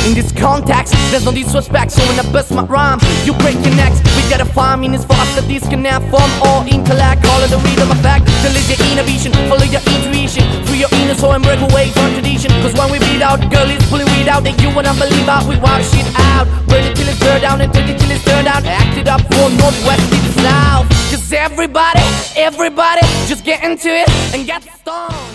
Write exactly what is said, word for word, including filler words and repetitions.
In this context, there's no disrespect, so when I bust my rhyme, you break your necks. We gotta five minutes for us to disconnect from all intellect. Call it the rhythm effect, delete your inner vision, follow your intuition, free your inner soul and break away from tradition. Cause when we beat out, girl is pulling weed out, and you wanna believe how we wild shit out. Burn it till it's burned down and take it till it's turned out. Act it up for northwest to the south. Cause everybody, everybody, just get into it and get stoned.